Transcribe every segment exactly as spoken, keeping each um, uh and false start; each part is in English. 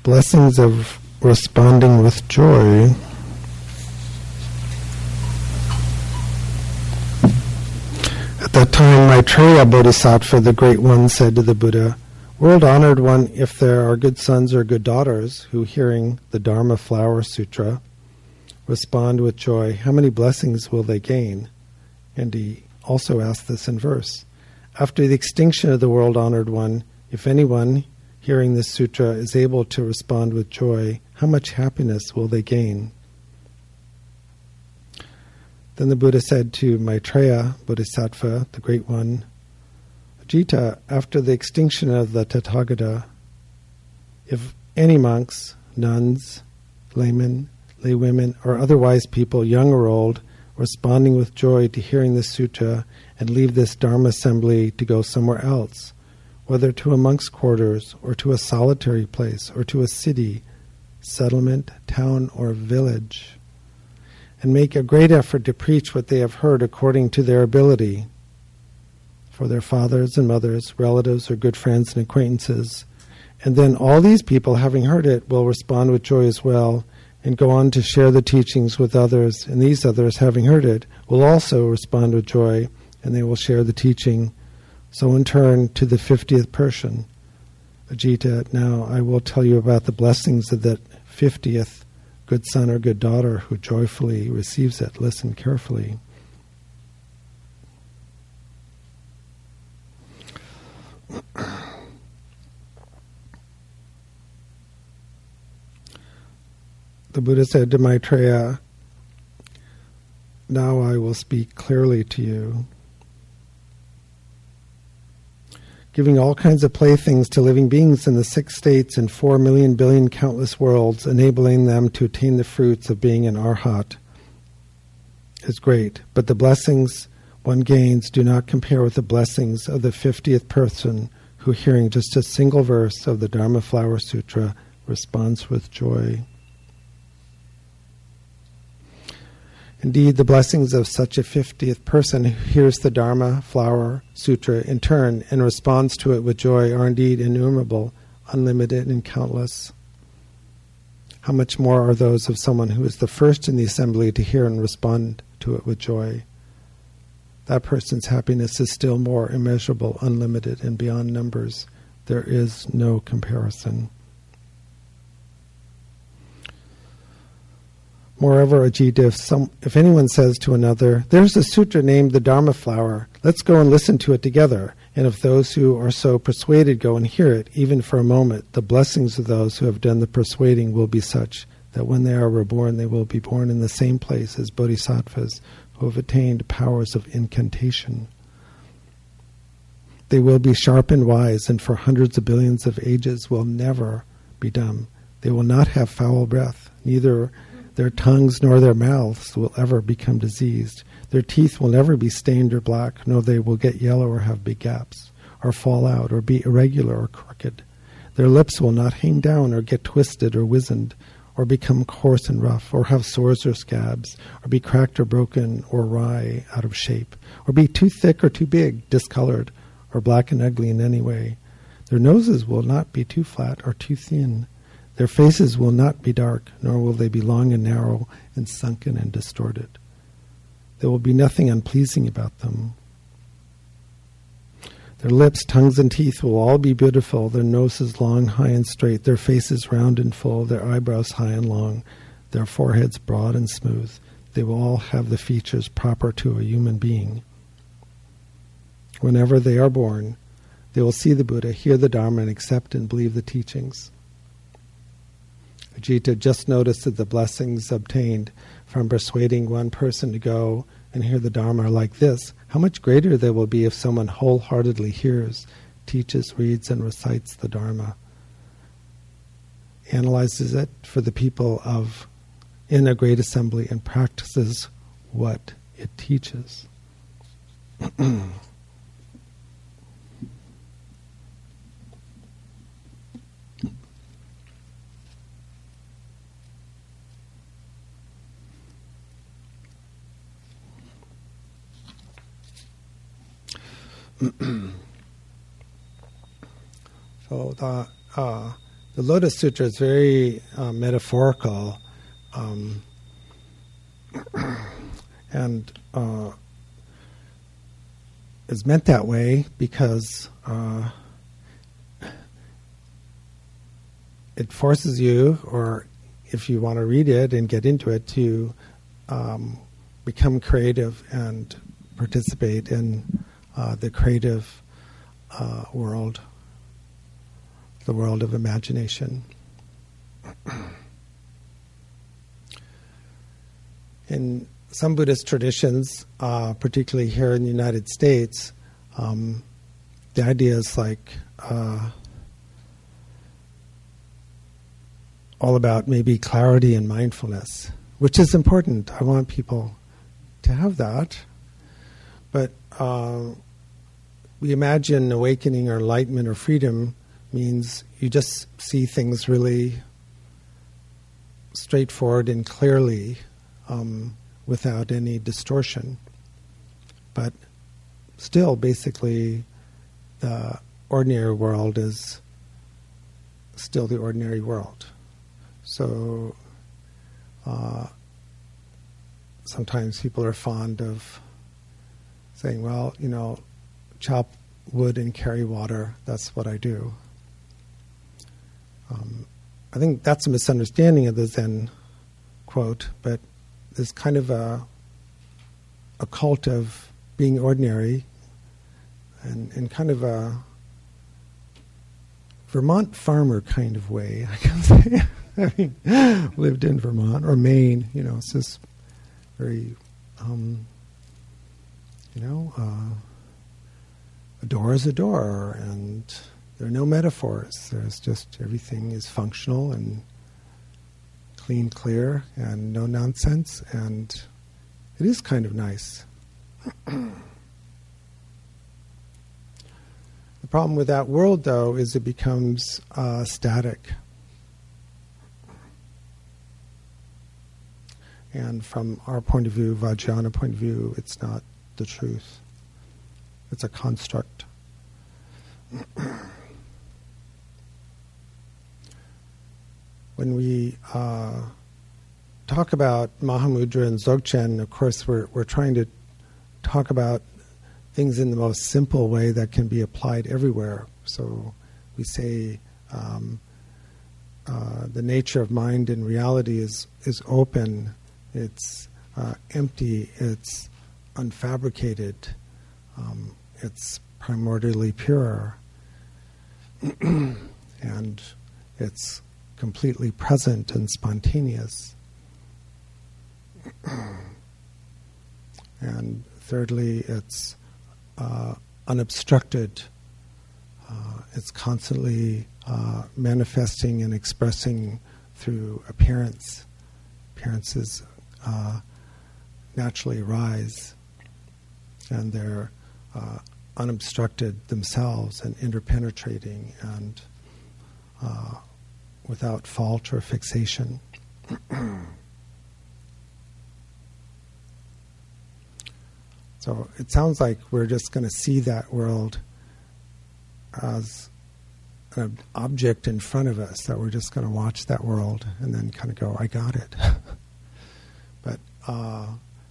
blessings of responding with joy. At that time, Maitreya Bodhisattva, the Great One, said to the Buddha, "World-honored one, if there are good sons or good daughters who, hearing the Dharma Flower Sutra, respond with joy, how many blessings will they gain?" And he also asked this in verse. After the extinction of the world-honored one, if anyone hearing this sutra is able to respond with joy, how much happiness will they gain? Then the Buddha said to Maitreya Bodhisattva, the Great One, "Ajita, after the extinction of the Tathagata, if any monks, nuns, laymen, laywomen, or otherwise people, young or old, responding with joy to hearing this sutra and leave this Dharma assembly to go somewhere else, whether to a monk's quarters or to a solitary place or to a city, settlement, town, or village, and make a great effort to preach what they have heard according to their ability, for their fathers and mothers, relatives, or good friends and acquaintances, and then all these people, having heard it, will respond with joy as well, and go on to share the teachings with others, and these others, having heard it, will also respond with joy, and they will share the teaching. So in turn, to the fiftieth person, Ajita, now I will tell you about the blessings of that fiftieth good son or good daughter who joyfully receives it. Listen carefully. The Buddha said to Maitreya, "Now I will speak clearly to you. Giving all kinds of playthings to living beings in the six states and four million billion countless worlds, enabling them to attain the fruits of being an arhat, is great, but the blessings one gains do not compare with the blessings of the fiftieth person who, hearing just a single verse of the Dharma Flower Sutra, responds with joy. Indeed, the blessings of such a fiftieth person who hears the Dharma Flower Sutra in turn and responds to it with joy are indeed innumerable, unlimited, and countless. How much more are those of someone who is the first in the assembly to hear and respond to it with joy? That person's happiness is still more immeasurable, unlimited, and beyond numbers. There is no comparison. Moreover, Ajita, if, some, if anyone says to another, "There's a sutra named the Dharma Flower, let's go and listen to it together," and if those who are so persuaded go and hear it, even for a moment, the blessings of those who have done the persuading will be such that when they are reborn, they will be born in the same place as bodhisattvas who have attained powers of incantation. They will be sharp and wise, and for hundreds of billions of ages will never be dumb. They will not have foul breath, neither their tongues nor their mouths will ever become diseased. Their teeth will never be stained or black, nor they will get yellow or have big gaps, or fall out, or be irregular or crooked. Their lips will not hang down or get twisted or wizened, or become coarse and rough, or have sores or scabs, or be cracked or broken, or wry out of shape, or be too thick or too big, discolored, or black and ugly in any way. Their noses will not be too flat or too thin. Their faces will not be dark, nor will they be long and narrow and sunken and distorted. There will be nothing unpleasing about them. Their lips, tongues, and teeth will all be beautiful, their noses long, high, and straight, their faces round and full, their eyebrows high and long, their foreheads broad and smooth. They will all have the features proper to a human being. Whenever they are born, they will see the Buddha, hear the Dharma, and accept and believe the teachings. Ajita, just noticed that the blessings obtained from persuading one person to go and hear the Dharma are like this. How much greater they will be if someone wholeheartedly hears, teaches, reads, and recites the Dharma, analyzes it for the people of in a great assembly, and practices what it teaches. So the uh, the Lotus Sutra is very uh, metaphorical, um, and uh, is meant that way because uh, it forces you, or if you want to read it and get into it, to um, become creative and participate in uh, the creative uh, world, the world of imagination. In some Buddhist traditions, uh, particularly here in the United States, um, the idea is like uh, all about maybe clarity and mindfulness, which is important. I want people to have that. But uh, we imagine awakening or enlightenment or freedom means you just see things really straightforward and clearly, um, without any distortion. But still, basically, the ordinary world is still the ordinary world. So uh, sometimes people are fond of saying, well, you know, chop wood and carry water, that's what I do. Um, I think that's a misunderstanding of the Zen quote, but there's kind of a, a cult of being ordinary and in kind of a Vermont farmer kind of way, I can say. I mean, lived in Vermont or Maine, you know, it's just very, um, you know, uh, a door is a door, and there are no metaphors. There's just everything is functional and clean, clear, and no nonsense, and it is kind of nice. The problem with that world, though, is it becomes uh, static. And from our point of view, Vajrayana point of view, it's not the truth. It's a construct. When we uh, talk about Mahamudra and Dzogchen, of course, we're we're trying to talk about things in the most simple way that can be applied everywhere. So we say um, uh, the nature of mind and reality is is open. It's uh, empty. It's unfabricated. Um, it's primordially pure, and it's completely present and spontaneous. And thirdly, it's uh, unobstructed. Uh, it's constantly uh, manifesting and expressing through appearance. Appearances uh, naturally arise, and they're uh, unobstructed themselves and interpenetrating and uh, without fault or fixation. So it sounds like we're just going to see that world as an object in front of us, that we're just going to watch that world and then kind of go, I got it. But uh,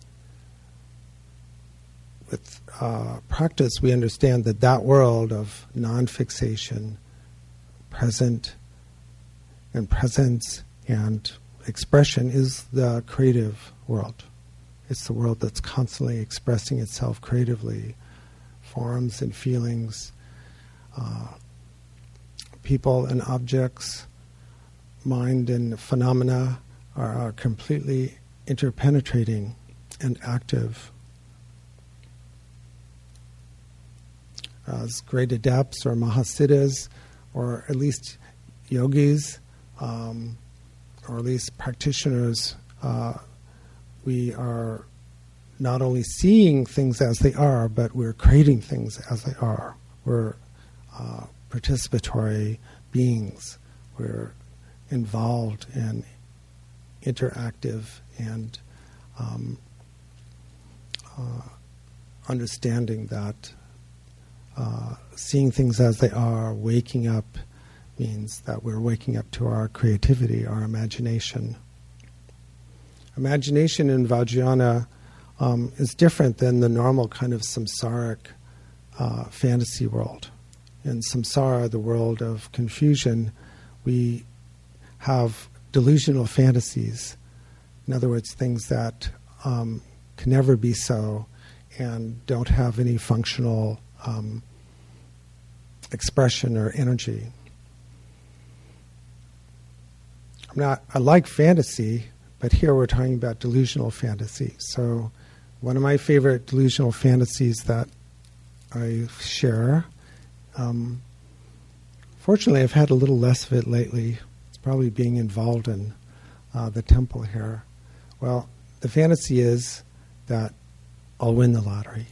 with uh, practice, we understand that that world of non-fixation, present and presence and expression is the creative world. It's the world that's constantly expressing itself creatively, forms and feelings, uh, people and objects, mind and phenomena are, are completely interpenetrating and active. As great adepts or mahasiddhas, or at least yogis, um, or at least practitioners, uh, we are not only seeing things as they are, but we're creating things as they are. We're uh, participatory beings. We're involved and interactive and um, uh, understanding that uh, seeing things as they are, waking up means that we're waking up to our creativity, our imagination. Imagination in Vajrayana um, is different than the normal kind of samsaric uh, fantasy world. In samsara, the world of confusion, we have delusional fantasies. In other words, things that um, can never be so and don't have any functional um, expression or energy. I'm not, I like fantasy, but here we're talking about delusional fantasy. So one of my favorite delusional fantasies that I share, um, fortunately I've had a little less of it lately. It's probably being involved in uh, the temple here. Well, the fantasy is that I'll win the lottery.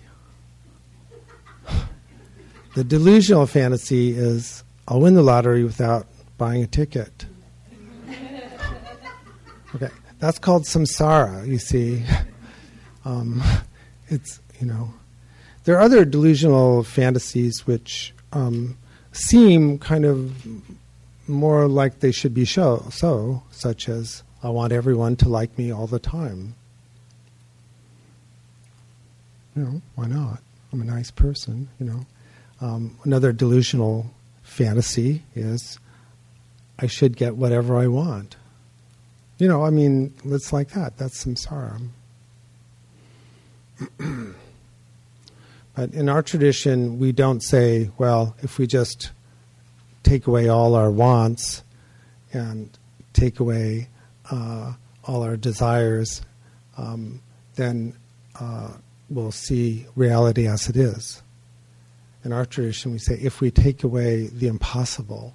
The delusional fantasy is I'll win the lottery without buying a ticket. Okay, that's called samsara, you see. Um, it's, you know, there are other delusional fantasies which um, seem kind of more like they should be show, so, such as I want everyone to like me all the time. You know, why not? I'm a nice person, you know. Um, another delusional fantasy is I should get whatever I want. You know, I mean, it's like that. That's samsara. But in our tradition, we don't say, well, if we just take away all our wants and take away uh, all our desires, um, then uh, we'll see reality as it is. In our tradition, we say, if we take away the impossible,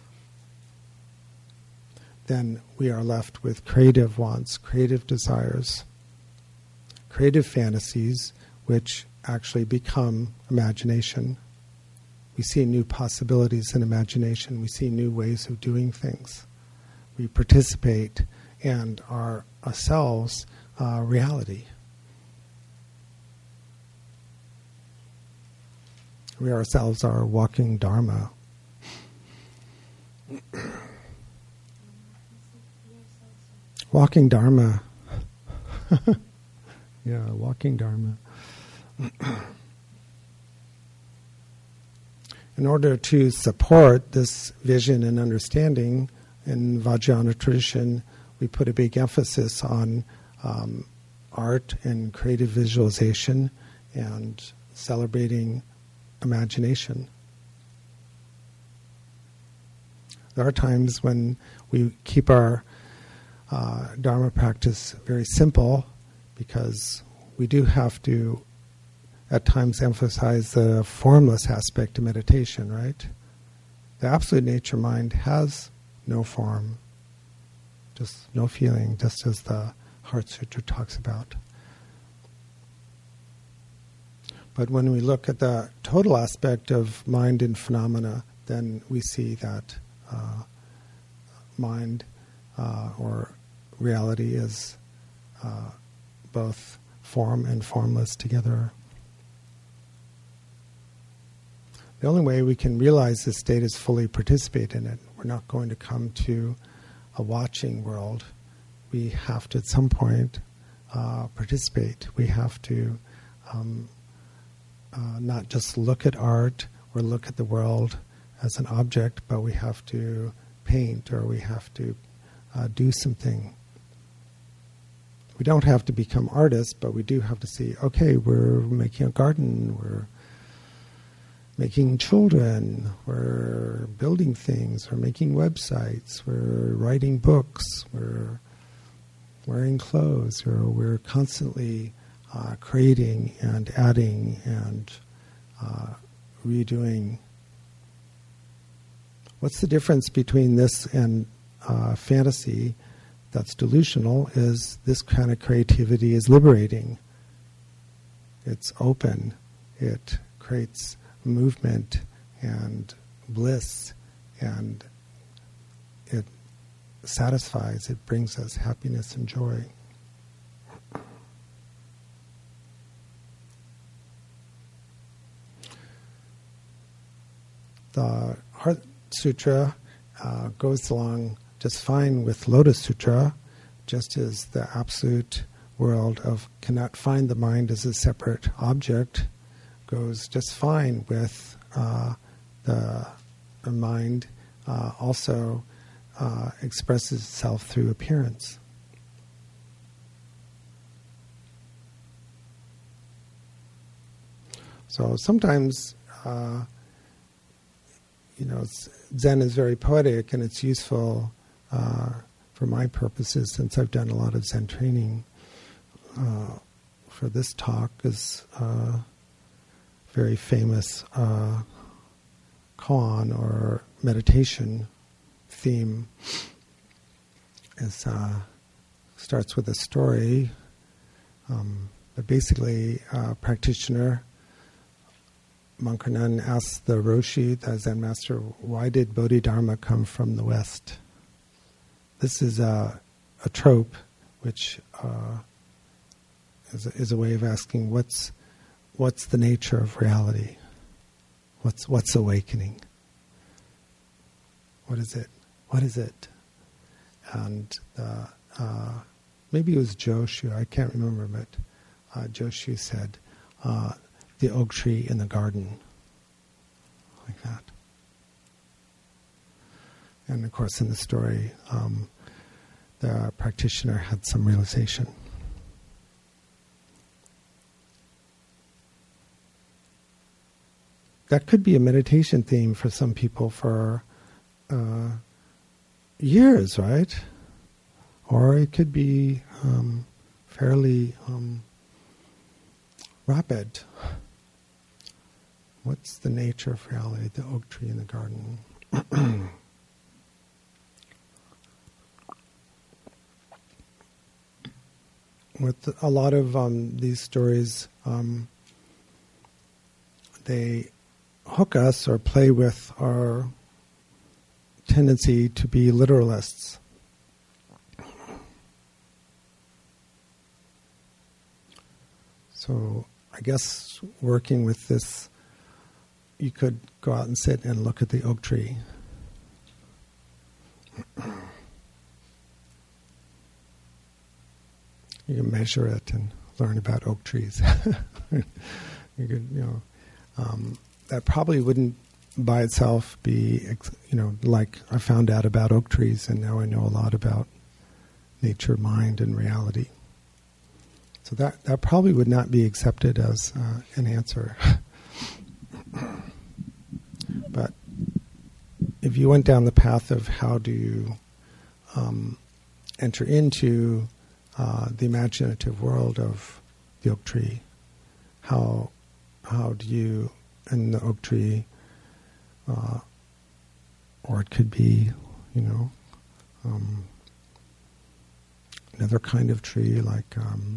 then we are left with creative wants, creative desires, creative fantasies, which actually become imagination. We see new possibilities in imagination. We see new ways of doing things. We participate and are ourselves uh, reality. We ourselves are walking dharma. Walking dharma. Yeah, walking dharma. In order to support this vision and understanding, in Vajrayana tradition, we put a big emphasis on um, art and creative visualization and celebrating imagination. There are times when we keep our uh, Dharma practice very simple because we do have to at times emphasize the formless aspect of meditation, right? The absolute nature mind has no form, just no feeling, just as the Heart Sutra talks about. But when we look at the total aspect of mind and phenomena, then we see that uh, mind uh, or reality is uh, both form and formless together. The only way we can realize this state is fully participate in it. We're not going to come to a watching world. We have to, at some point, uh, participate. We have to um, uh, not just look at art or look at the world as an object, but we have to paint or we have to uh, do something. We don't have to become artists, but we do have to see, okay, we're making a garden, we're making children, we're building things, we're making websites, we're writing books, we're wearing clothes, we're, we're constantly uh, creating and adding and uh, redoing. What's the difference between this and uh, fantasy that's delusional is this kind of creativity is liberating. It's open. It creates movement and bliss, and it satisfies, it brings us happiness and joy. The Heart Sutra uh, goes along just fine with Lotus Sutra, just as the absolute world of cannot find the mind as a separate object goes just fine with uh, the, the mind uh, also uh, expresses itself through appearance. So sometimes, uh, you know, Zen is very poetic, and it's useful uh, for my purposes, since I've done a lot of Zen training. Uh, for this talk is a very famous uh, koan or meditation theme. It uh, starts with a story, um, but basically a practitioner, Monk or nun, asks the Roshi, the Zen master, why did Bodhidharma come from the West? This is a, a trope which uh, is, a, is a way of asking what's what's the nature of reality? What's what's awakening? What is it? What is it? And uh, uh, maybe it was Joshu, I can't remember, but uh, Joshu said, uh, the oak tree in the garden, like that. And of course, in the story, um, the practitioner had some realization. That could be a meditation theme for some people for uh, years, right? Or it could be um, fairly um, rapid. What's the nature of reality? The oak tree in the garden. With a lot of um, these stories, um, they hook us or play with our tendency to be literalists. So I guess working with this, you could go out and sit and look at the oak tree. You can measure it and learn about oak trees. You could, you know, um, that probably wouldn't by itself be, you know, like I found out about oak trees and now I know a lot about nature, mind, and reality. So that, that probably would not be accepted as uh, an answer. But if you went down the path of how do you um, enter into uh, the imaginative world of the oak tree, how how do you, in the oak tree, uh, or it could be, you know, um, another kind of tree like, um,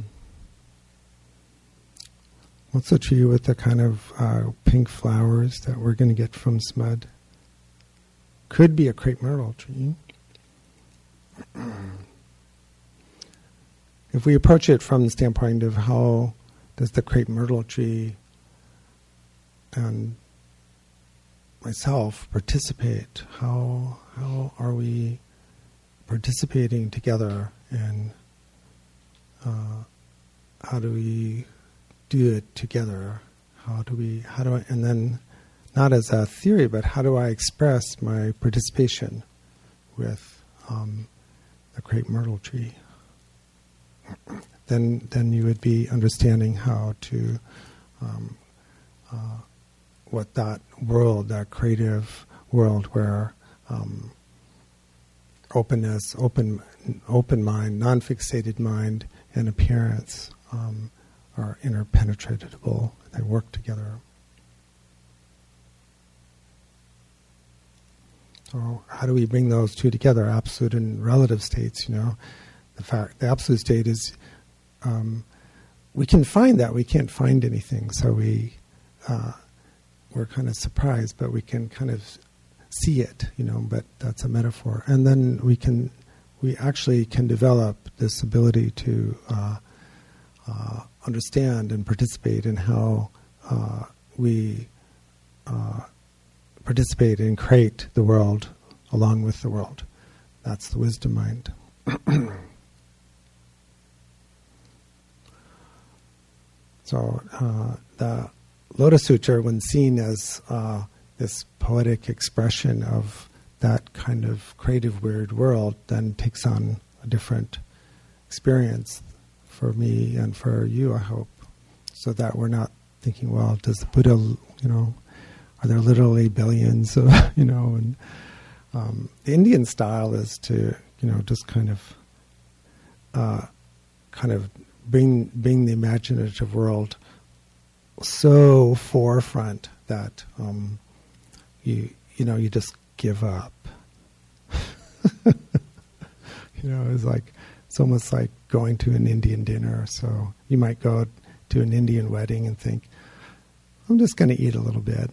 what's the tree with the kind of uh, pink flowers that we're going to get from Smud? Could be a crepe myrtle tree. If we approach it from the standpoint of how does the crepe myrtle tree and myself participate, how how are we participating together, and uh, how do we do it together? How do we? How do I? And then, not as a theory, but how do I express my participation with um, the crepe myrtle tree? Then, then you would be understanding how to, um, uh, what that world, that creative world, where um, openness, open, open mind, non-fixated mind, and appearance um, are interpenetratable. They work together. So, how do we bring those two together? Absolute and relative states. You know, the fact the absolute state is. Um, we can find that. We can't find anything. So we, uh, we're kind of surprised, but we can kind of see it, you know, but that's a metaphor. And then we can, we actually can develop this ability to uh, uh, understand and participate in how uh, we uh, participate and create the world along with the world. That's the wisdom mind. So uh, the Lotus Sutra, when seen as uh, this poetic expression of that kind of creative weird world, then takes on a different experience for me and for you, I hope, so that we're not thinking, well, does the Buddha, you know, are there literally billions of, you know, and um, the Indian style is to, you know, just kind of, uh, kind of bring bring the imaginative world so forefront that um, you you know you just give up. You know, it's like it's almost like going to an Indian dinner. So you might go to an Indian wedding and think, I'm just going to eat a little bit.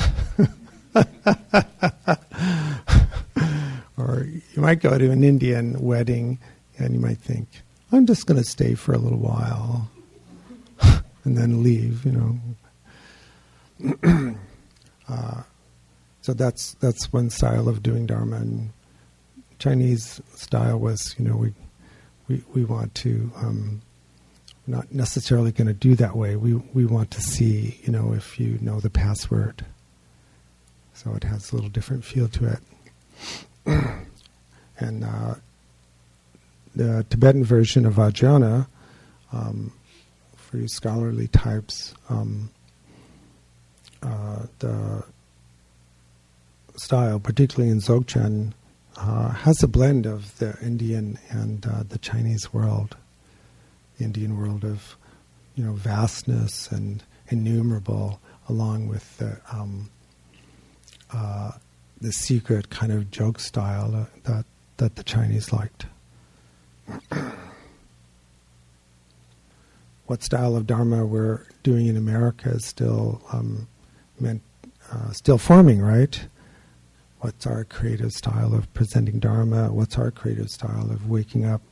Or you might go to an Indian wedding and you might think, I'm just going to stay for a little while and then leave, you know. uh, so that's that's one style of doing Dharma. And Chinese style was, you know, we we, we want to, um, not necessarily going to do that way. We we want to see, you know, if you know the password. So it has a little different feel to it. And uh, the Tibetan version of Vajrayana, um, for you scholarly types, um, uh, the style, particularly in Dzogchen, uh, has a blend of the Indian and uh, the Chinese world. The Indian world of, you know, vastness and innumerable, along with the um, uh, the secret kind of joke style uh, that that the Chinese liked. What style of Dharma we're doing in America is still um, meant, uh, still forming, right? What's our creative style of presenting Dharma? What's our creative style of waking up?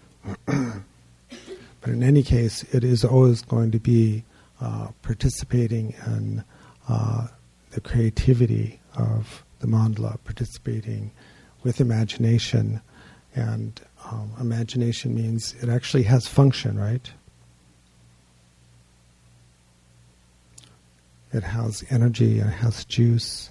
But in any case, it is always going to be uh, participating in uh, the creativity of the mandala, participating with imagination. And um, imagination means it actually has function, right? It has energy and it has juice.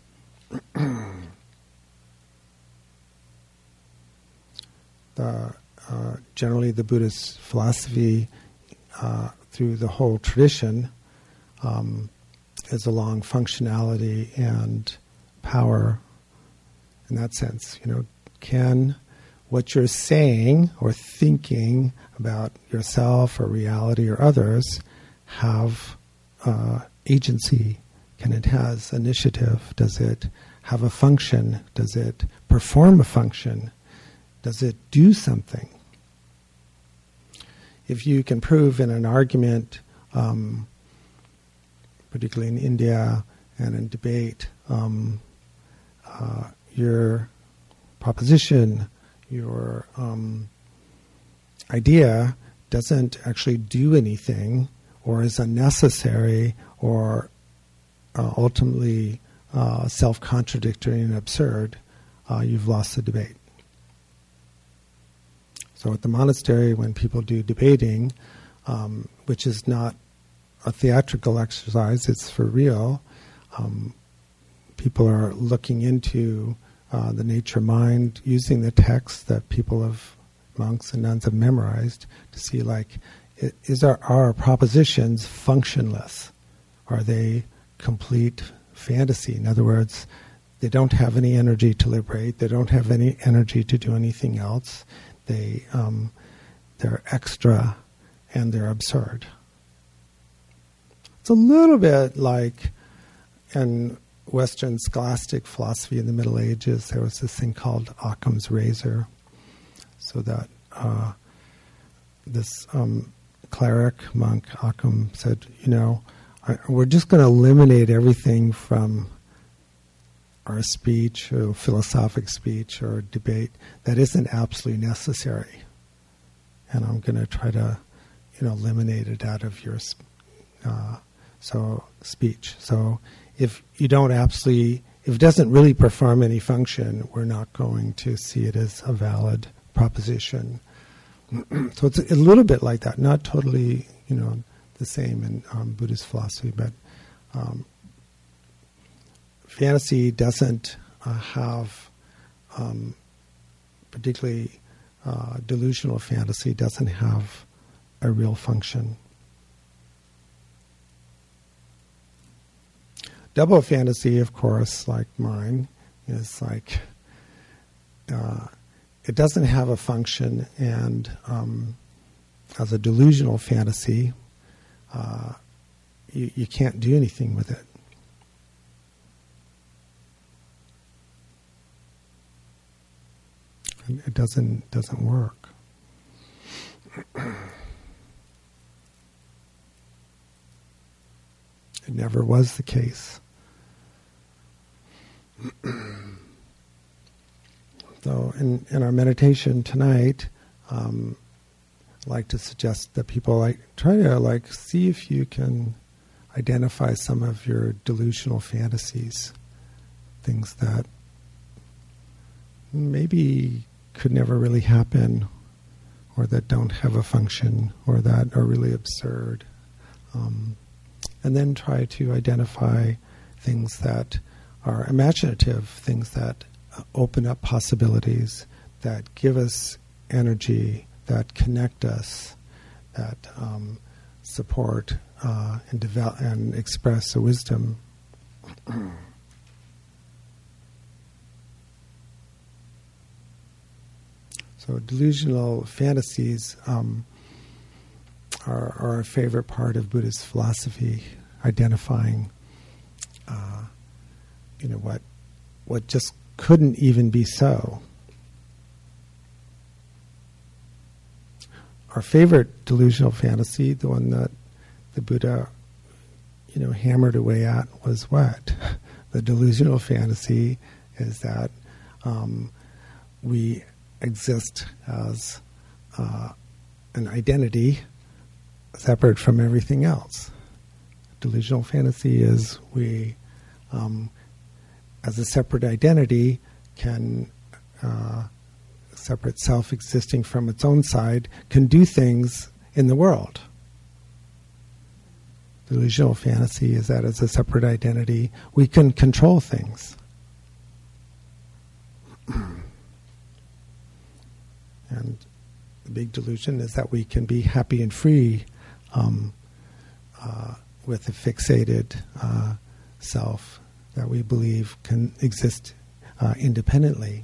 the, uh, generally, the Buddhist philosophy, uh, through the whole tradition, um, is along functionality and power. In that sense, you know, can what you're saying or thinking about yourself or reality or others have uh, agency? Can it has initiative? Does it have a function? Does it perform a function? Does it do something? If you can prove in an argument, um, particularly in India and in debate, um, uh, your proposition, your um, idea doesn't actually do anything, or is unnecessary, or uh, ultimately uh, self-contradictory and absurd, uh, you've lost the debate. So at the monastery, when people do debating, um, which is not a theatrical exercise, it's for real, um, people are looking into uh, the nature mind, using the text that people have, monks and nuns have memorized, to see, like, is our, our propositions functionless? Are they complete fantasy? In other words, they don't have any energy to liberate. They don't have any energy to do anything else. They, um, they're extra and they're absurd. It's a little bit like in Western scholastic philosophy in the Middle Ages, there was this thing called Occam's razor. So that uh, this um, cleric, monk, Occam, said, you know, I, we're just going to eliminate everything from our speech or philosophic speech or debate that isn't absolutely necessary. And I'm going to try to, you know, eliminate it out of your uh, so speech. So if you don't absolutely if it doesn't really perform any function, we're not going to see it as a valid proposition. So it's a little bit like that, not totally, you know, the same in um, Buddhist philosophy, but um, fantasy doesn't uh, have, um, particularly uh, delusional fantasy doesn't have a real function. Double fantasy, of course, like mine, is like uh, it doesn't have a function, and um, as a delusional fantasy, uh, you, you can't do anything with it. It doesn't doesn't work. It never was the case. So in, in our meditation tonight, um, I'd like to suggest that people like try to like see if you can identify some of your delusional fantasies, things that maybe could never really happen, or that don't have a function, or that are really absurd. Um, and then try to identify things that are imaginative, things that open up possibilities, that give us energy, that connect us, that um, support uh, and develop and express a wisdom. So delusional fantasies um, are, are a favorite part of Buddhist philosophy, identifying, uh, you know, what what just couldn't even be so. Our favorite delusional fantasy, the one that the Buddha, you know, hammered away at, was what? The delusional fantasy is that um, we exist as uh, an identity separate from everything else. Delusional fantasy is we, um, as a separate identity, can, uh, separate self existing from its own side, can do things in the world. Delusional fantasy is that as a separate identity, we can control things. And the big delusion is that we can be happy and free um, uh, with a fixated uh, self that we believe can exist uh, independently.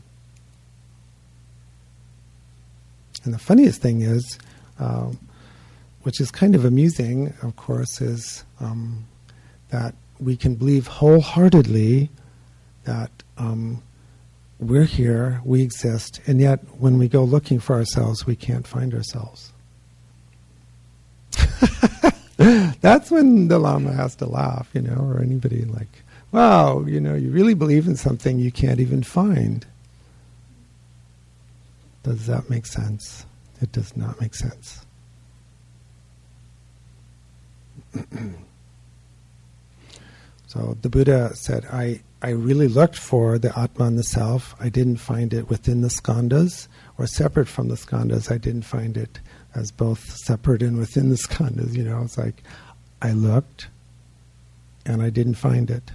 And the funniest thing is, uh, which is kind of amusing, of course, is um, that we can believe wholeheartedly that um, we're here, we exist, and yet when we go looking for ourselves, we can't find ourselves. That's when the Lama has to laugh, you know, or anybody like, wow, you know, you really believe in something you can't even find. Does that make sense? It does not make sense. So the Buddha said, I, I really looked for the Atman, the self. I didn't find it within the skandhas or separate from the skandhas. I didn't find it as both separate and within the skandhas. You know, it's like I looked and I didn't find it.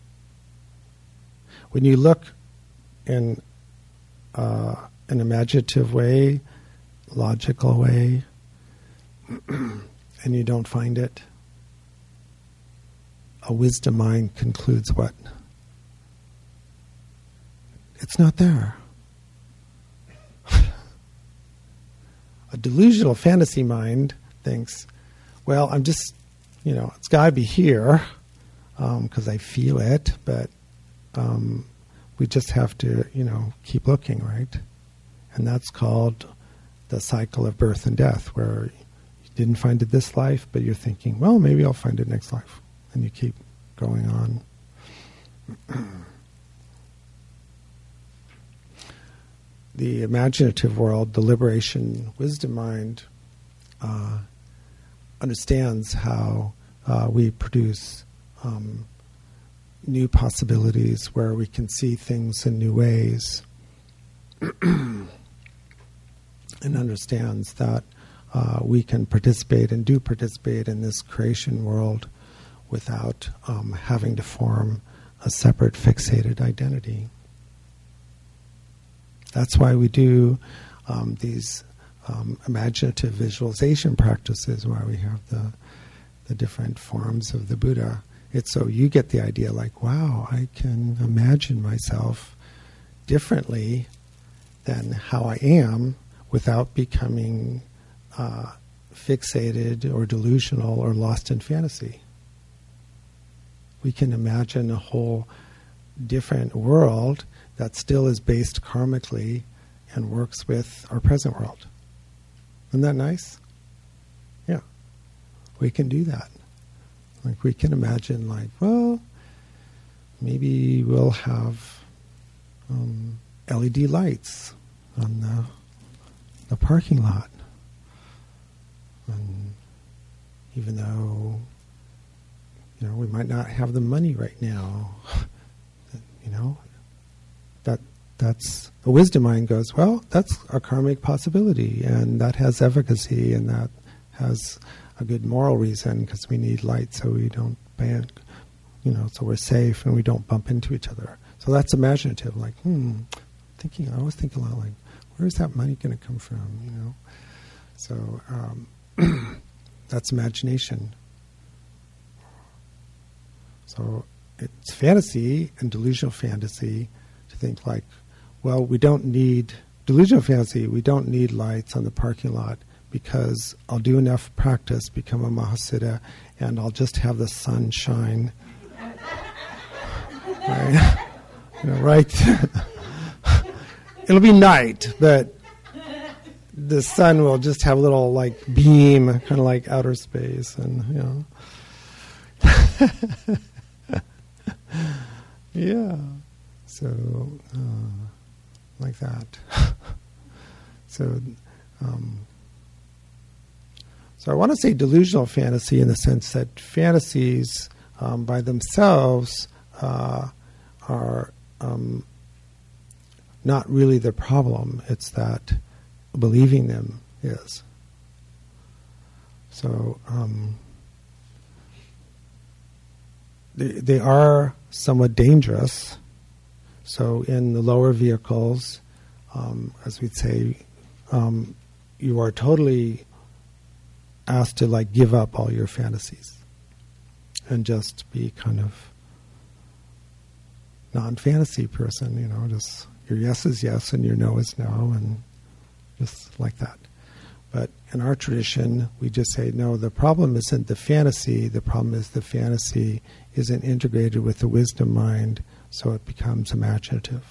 When you look in uh, an imaginative way, logical way, and you don't find it, a wisdom mind concludes what? It's not there. A delusional fantasy mind thinks, well, I'm just, you know, it's got to be here because um, I feel it, but um, we just have to, you know, keep looking, right? And that's called the cycle of birth and death, where you didn't find it this life, but you're thinking, well, maybe I'll find it next life. And you keep going on. The imaginative world, the liberation wisdom mind, uh, understands how uh, we produce um, new possibilities where we can see things in new ways and understands that uh, we can participate and do participate in this creation world without um, having to form a separate fixated identity. That's why we do um, these um, imaginative visualization practices, why we have the the different forms of the Buddha. It's so you get the idea like, wow, I can imagine myself differently than how I am without becoming uh, fixated or delusional or lost in fantasy. We can imagine a whole different world that still is based karmically and works with our present world. Isn't that nice? Yeah. We can do that. Like we can imagine like, well, maybe we'll have um, L E D lights on the, the parking lot. And even though, you know, we might not have the money right now, you know, that that's the wisdom mind goes, well, that's a karmic possibility, and that has efficacy, and that has a good moral reason because we need light so we don't ban, you know, so we're safe and we don't bump into each other. So that's imaginative, like, hmm, thinking, I always think a lot like, where is that money going to come from, you know? So um, that's imagination. So it's fantasy and delusional fantasy to think like, well, we don't need, delusional fantasy, we don't need lights on the parking lot because I'll do enough practice, become a Mahasiddha, and I'll just have the sun shine. Right? You know, right? It'll be night, but the sun will just have a little like beam, kind of like outer space, and you know. Yeah. So, uh, like that. so, um, so I want to say delusional fantasy in the sense that fantasies um, by themselves uh, are um, not really the problem. It's that believing them is. So um, they, they are somewhat dangerous. So in the lower vehicles, um, as we'd say, um, you are totally asked to like give up all your fantasies and just be kind of non-fantasy person, you know, just your yes is yes and your no is no, and just like that. But in our tradition, we just say, no, the problem isn't the fantasy, the problem is the fantasy isn't integrated with the wisdom mind, so it becomes imaginative.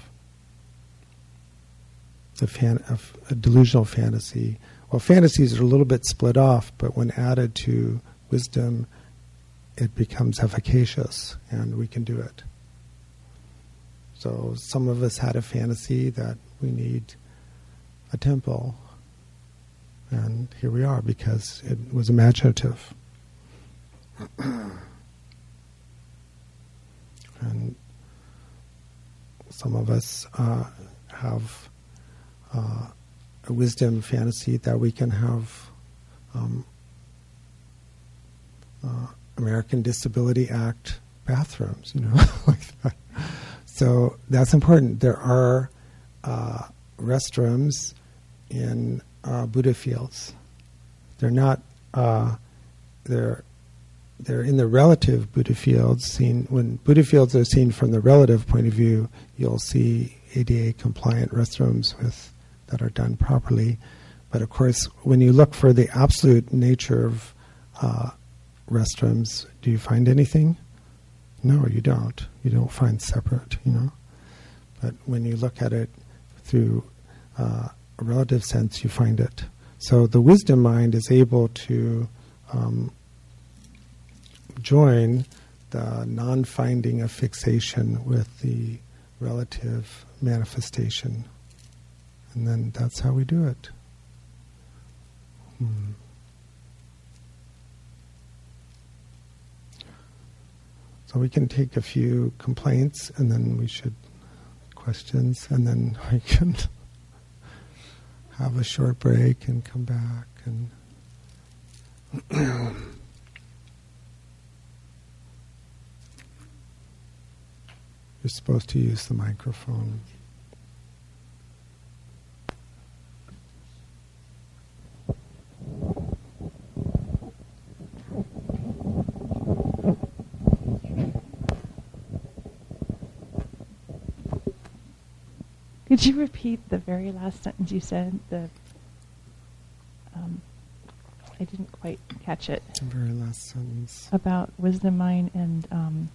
The fan, a, a delusional fantasy. Well, fantasies are a little bit split off, but when added to wisdom, it becomes efficacious, and we can do it. So some of us had a fantasy that we need a temple, and here we are because it was imaginative. And some of us uh, have uh, a wisdom fantasy that we can have um, uh, American Disability Act bathrooms, you know, like that. So that's important. There are uh, restrooms in uh, Buddha fields. They're not. Uh, they're they're in the relative Buddha fields. Seen when Buddha fields are seen from the relative point of view, you'll see A D A compliant restrooms with that are done properly. But of course, when you look for the absolute nature of uh, restrooms, do you find anything? No, you don't. You don't find separate, you know. But when you look at it through uh, a relative sense, you find it. So the wisdom mind is able to um, join the non-finding of fixation with the relative manifestation. And then that's how we do it. Hmm. So we can take a few complaints, and then we should questions, and then we can have a short break and come back. And you're supposed to use the microphone. Could you repeat the very last sentence you said? The um, I didn't quite catch it. The very last sentence. About wisdom mind and... Um,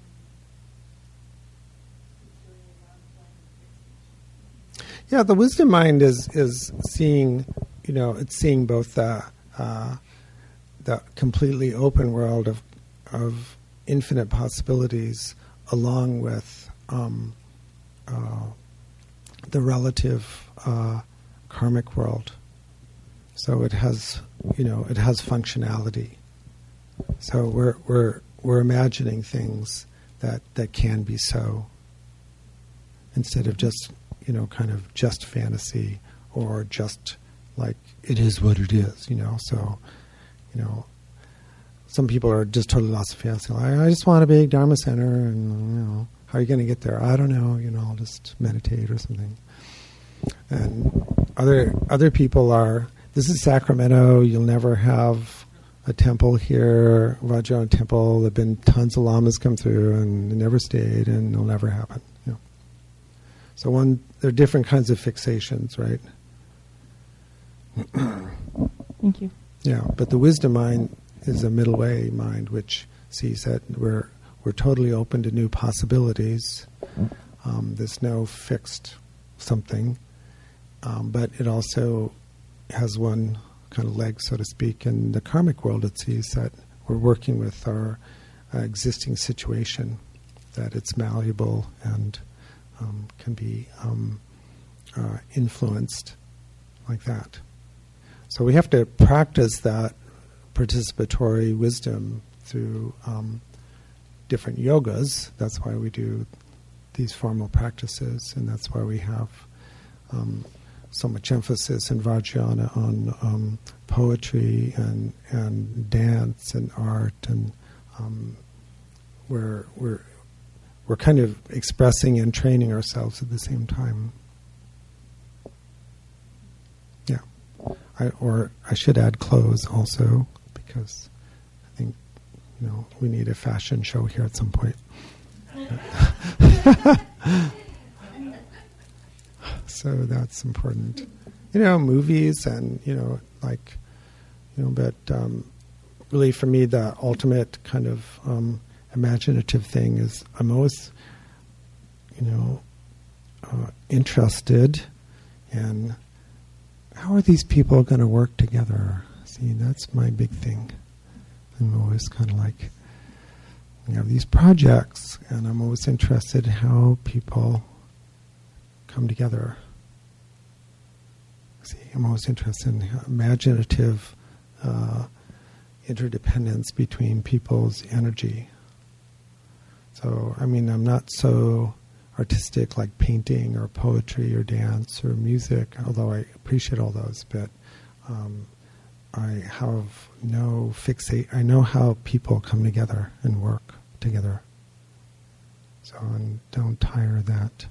yeah, the wisdom mind is, is seeing, you know, it's seeing both the, uh, the completely open world of, of infinite possibilities along with... Um, uh, the relative uh, karmic world. So it has, you know, it has functionality. So we're we're we're imagining things that, that can be so, instead of just, you know, kind of just fantasy or just like it is what it is, you know. So, you know, some people are just totally lost of fantasy. Like, I just want a big Dharma center, and you know, how are you going to get there? I don't know. You know, I'll just meditate or something. And other other people are, this is Sacramento. You'll never have a temple here, Vajrayana temple. There've been tons of lamas come through, and they never stayed, and it'll never happen. You know. So one, there are different kinds of fixations, right? Thank you. Yeah, but the wisdom mind is a middle way mind, which sees that we're we're totally open to new possibilities. Um, there's no fixed something, um, but it also has one kind of leg, so to speak, in the karmic world. It sees that we're working with our uh, existing situation, that it's malleable and um, can be um, uh, influenced like that. So we have to practice that participatory wisdom through um, different yogas. That's why we do these formal practices, and that's why we have um, so much emphasis in Vajrayana on um, poetry and and dance and art, and um, we're we're we're kind of expressing and training ourselves at the same time. Yeah, I, or I should add clothes also, because I think, you know, we need a fashion show here at some point. So that's important. You know, movies and, you know, like, you know, but um, really for me the ultimate kind of um, imaginative thing is I'm always, you know, uh, interested in how are these people going to work together. See, that's my big thing. I'm always kind of like, we have these projects, and I'm always interested in how people come together. See, I'm always interested in imaginative uh, interdependence between people's energy. So, I mean, I'm not so artistic like painting or poetry or dance or music, although I appreciate all those, but um, I have no fixate. I know how people come together and work together. So and don't tire that.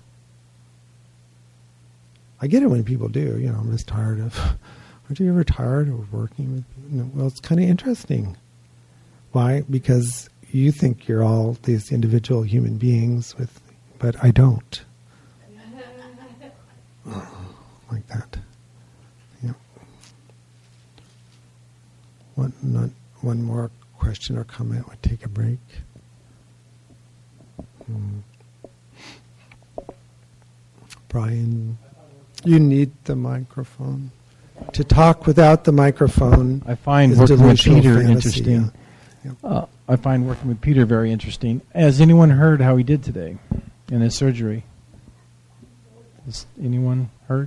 I get it when people do. You know, I'm just tired of. Aren't you ever tired of working with people? No, well, it's kind of interesting. Why? Because you think you're all these individual human beings with, but I don't. Like that. Yeah. One, not, one more question or comment. We'll take a break. Hmm. Brian, you need the microphone. To talk without the microphone, I find is working with delusional Peter fantasy, interesting. yeah. Yeah. Uh, I find working with Peter very interesting. Has anyone heard how he did today in his surgery? Has anyone heard?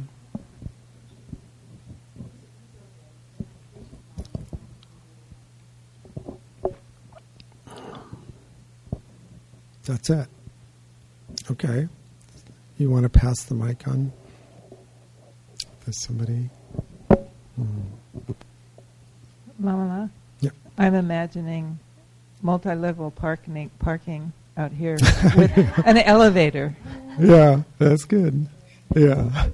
That's it. Okay. You want to pass the mic on? There's somebody. Hmm. Lamala? Yeah. I'm imagining multi-level parking parking out here with an elevator. Yeah, that's good. Yeah.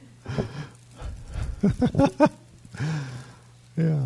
Yeah.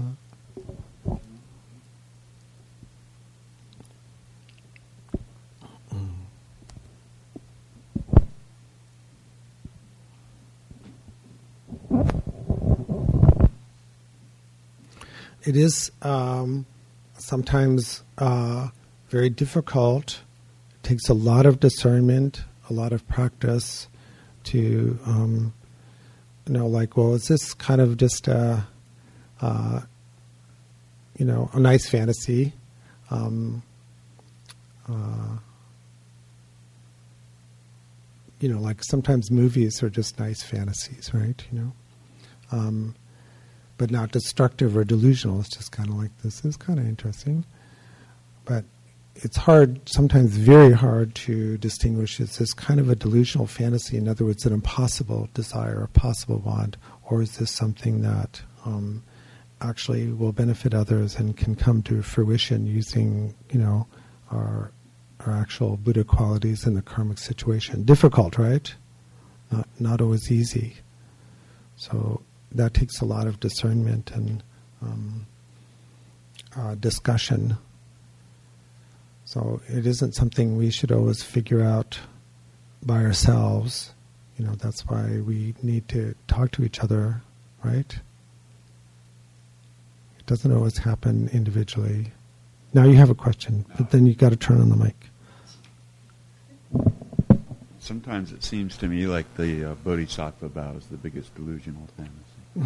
It is um, sometimes uh, very difficult. It takes a lot of discernment, a lot of practice to, um, you know, like, well, is this kind of just a, uh, you know, a nice fantasy? Um, uh, you know, like sometimes movies are just nice fantasies, right? You know. Um, but not destructive or delusional. It's just kind of like, this is kind of interesting. But it's hard, sometimes very hard, to distinguish, is this kind of a delusional fantasy, in other words, an impossible desire, a possible want, or is this something that um, actually will benefit others and can come to fruition using, you know, our, our actual Buddha qualities in the karmic situation. Difficult, right? Not, not always easy. So that takes a lot of discernment and um, uh, discussion. So it isn't something we should always figure out by ourselves. You know, that's why we need to talk to each other, right? It doesn't always happen individually. Now you have a question, but then you've got to turn on the mic. Sometimes it seems to me like the uh, Bodhisattva vow is the biggest delusional fantasy.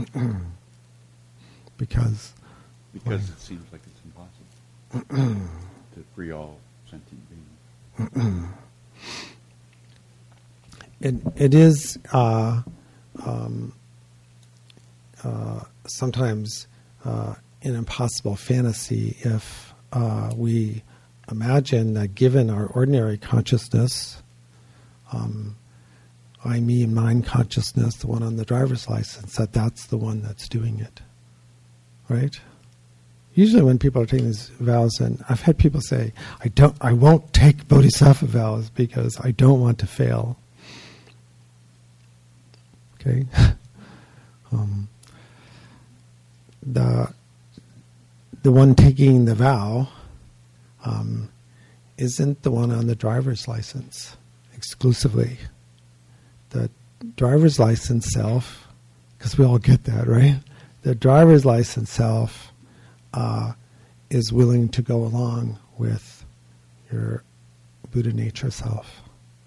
Because? Because why? It seems like it's impossible to free all sentient beings. It it is uh, um, uh, sometimes uh, an impossible fantasy if uh, we imagine that, given our ordinary consciousness, um, I, me, and mine consciousness, the one on the driver's license, that that's the one that's doing it, right? Usually when people are taking these vows, and I've had people say, I don't, I won't take bodhisattva vows because I don't want to fail. Okay? um, the, the one taking the vow um, isn't the one on the driver's license exclusively. The driver's license self, because we all get that, right? The driver's license self uh, is willing to go along with your Buddha nature self.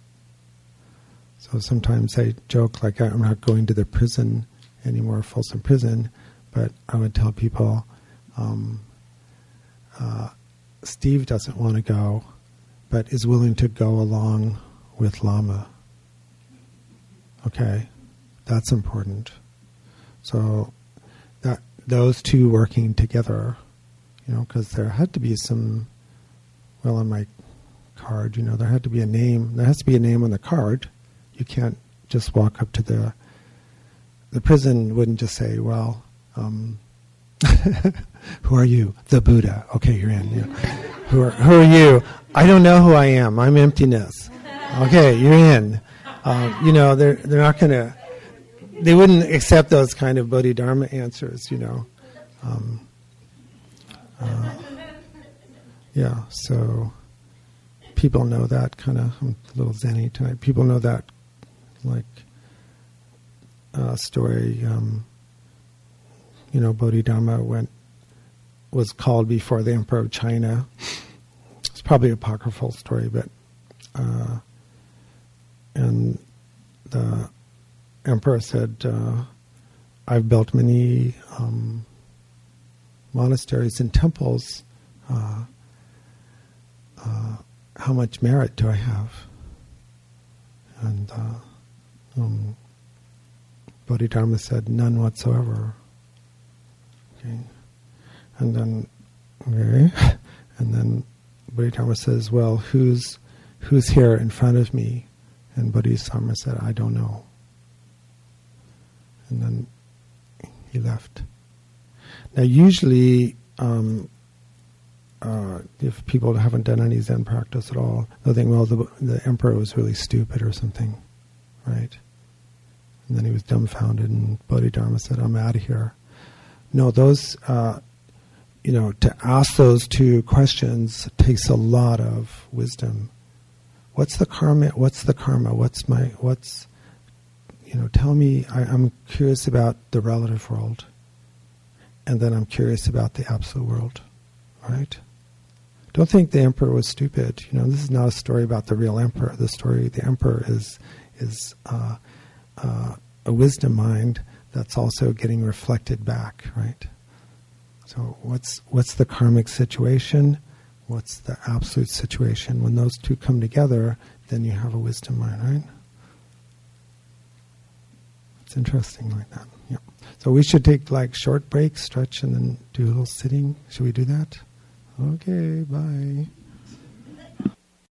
So sometimes I joke, like, I'm not going to the prison anymore, Folsom Prison, but I would tell people, um, uh, Steve doesn't want to go, but is willing to go along with Lama. Okay, that's important. So that those two working together, you know, because there had to be some, well, on my card, you know, there had to be a name. There has to be a name on the card. You can't just walk up to the, the prison wouldn't just say, well, um, who are you? The Buddha. Okay, you're in. Yeah. who, are, who are you? I don't know who I am. I'm emptiness. Okay, you're in. Uh, you know, they're they're not going to, they wouldn't accept those kind of Bodhidharma answers, you know. Um, uh, yeah, so people know that kind of, I'm a little zen-y tonight, people know that, like, uh, story, um, you know, Bodhidharma went, was called before the Emperor of China. It's probably an apocryphal story, but uh, and the emperor said, uh, I've built many um, monasteries and temples. Uh, uh, how much merit do I have? And uh, um, Bodhidharma said, none whatsoever. Okay. And then, okay. And then Bodhidharma says, well, who's who's here in front of me? And Bodhisattva said, I don't know. And then he left. Now usually, um, uh, if people haven't done any Zen practice at all, they'll think, well, the, the emperor was really stupid or something, right? And then he was dumbfounded, and Bodhidharma said, I'm out of here. No, those, uh, you know, to ask those two questions takes a lot of wisdom. What's the karma? What's the karma? What's my, what's, you know, tell me, I, I'm curious about the relative world. And then I'm curious about the absolute world, right? Don't think the emperor was stupid. You know, this is not a story about the real emperor. The story, the emperor is, is, uh, uh, a wisdom mind that's also getting reflected back, right? So what's what's the karmic situation? What's the absolute situation? When those two come together, then you have a wisdom mind, right? It's interesting like that. Yeah. So we should take like short breaks, stretch, and then do a little sitting. Should we do that? Okay, bye.